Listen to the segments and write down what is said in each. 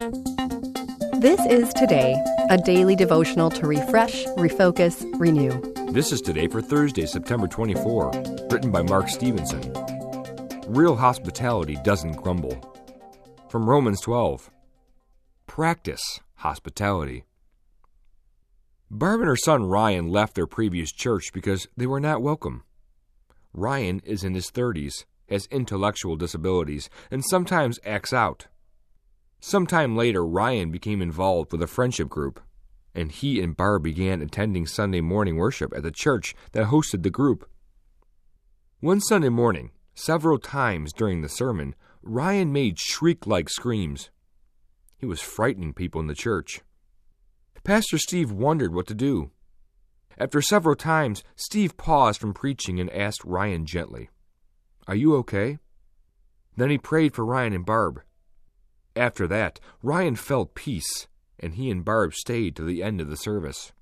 This is Today, a daily devotional to refresh, refocus, renew. This is Today for Thursday, September 24, written by Mark Stevenson. Real hospitality doesn't grumble. From Romans 12. Practice hospitality. Barb and her son Ryan left their previous church because they were not welcome. Ryan is in his 30s, has intellectual disabilities, and sometimes acts out. Sometime later, Ryan became involved with a friendship group, and he and Barb began attending Sunday morning worship at the church that hosted the group. One Sunday morning, several times during the sermon, Ryan made shriek-like screams. He was frightening people in the church. Pastor Steve wondered what to do. After several times, Steve paused from preaching and asked Ryan gently, "Are you okay?" Then he prayed for Ryan and Barb. After that, Ryan felt peace, and he and Barb stayed to the end of the service.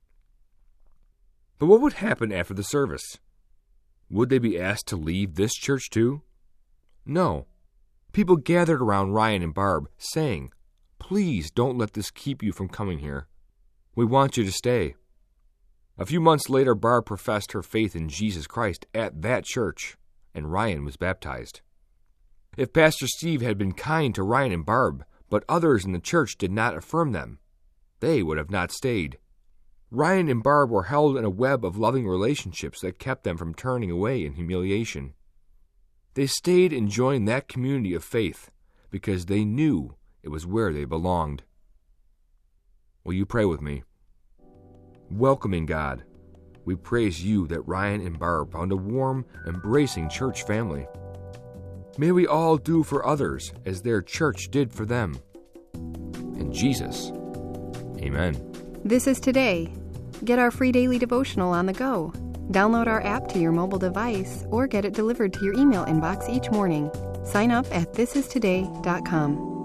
But what would happen after the service? Would they be asked to leave this church too? No. People gathered around Ryan and Barb, saying, "Please don't let this keep you from coming here. We want you to stay." A few months later, Barb professed her faith in Jesus Christ at that church, and Ryan was baptized. If Pastor Steve had been kind to Ryan and Barb, but others in the church did not affirm them, they would have not stayed. Ryan and Barb were held in a web of loving relationships that kept them from turning away in humiliation. They stayed and joined that community of faith because they knew it was where they belonged. Will you pray with me? Welcoming God, we praise you that Ryan and Barb found a warm, embracing church family. May we all do for others as their church did for them. In Jesus, amen. This is Today. Get our free daily devotional on the go. Download our app to your mobile device or get it delivered to your email inbox each morning. Sign up at thisistoday.com.